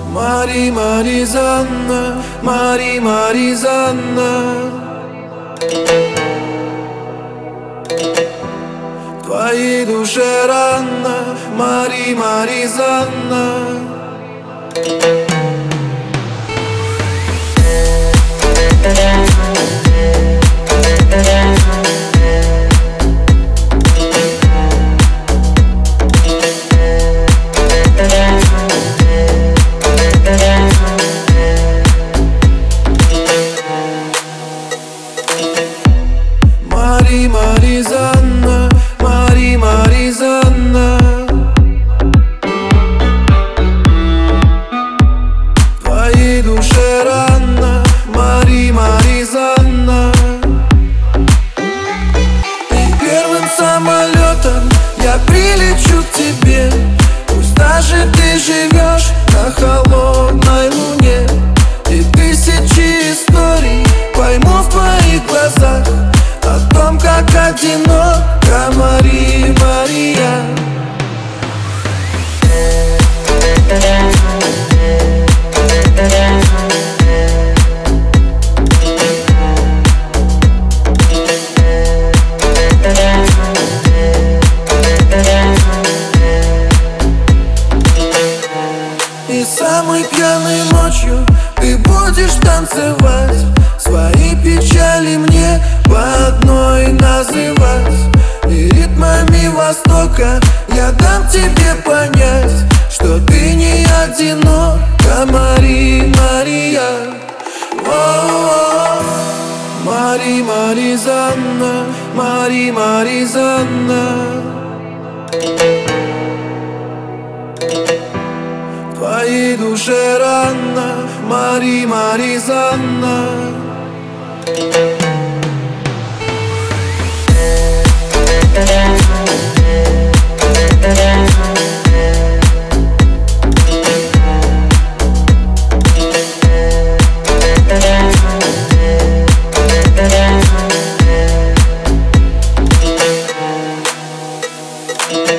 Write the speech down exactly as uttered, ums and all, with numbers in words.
Мари, Маризанна, Мари, Маризанна. В твоей душе рано, Мари, Маризанна. Мари, Маризанна, Мари, Маризанна. В твоей душе рано, Мари, Маризанна. И первым самолетом я прилечу к тебе. Пусть даже ты живешь на холодной луне, и тысячи историй пойму в твоих глазах о том, как одинока Мари, Мария. И самой пьяной ночью ты будешь танцевать, свои печали мне по одной называть. И ритмами Востока я дам тебе понять, что ты не одинока, Мари, Мария. О-о-о. Мари, Маризанна, Мари, Маризанна. В твоей душе рано, Мари, Маризанна. Yeah.